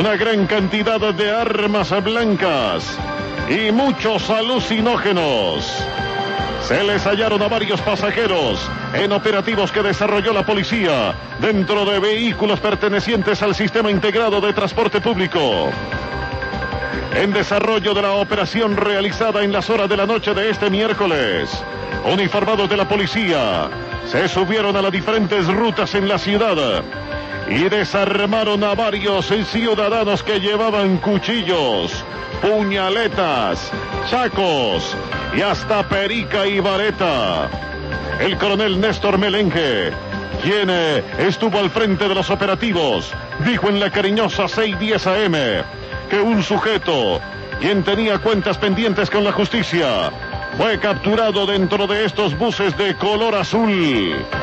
una gran cantidad de armas blancas y muchos alucinógenos. Se les hallaron a varios pasajeros en operativos que desarrolló la policía dentro de vehículos pertenecientes al Sistema Integrado de Transporte Público. En desarrollo de la operación realizada en las horas de la noche de este miércoles, uniformados de la policía se subieron a las diferentes rutas en la ciudad y desarmaron a varios ciudadanos que llevaban cuchillos, puñaletas, chacos y hasta perica y vareta. El coronel Néstor Melengue, quien estuvo al frente de los operativos, dijo en la cariñosa 610 AM que un sujeto, quien tenía cuentas pendientes con la justicia, fue capturado dentro de estos buses de color azul.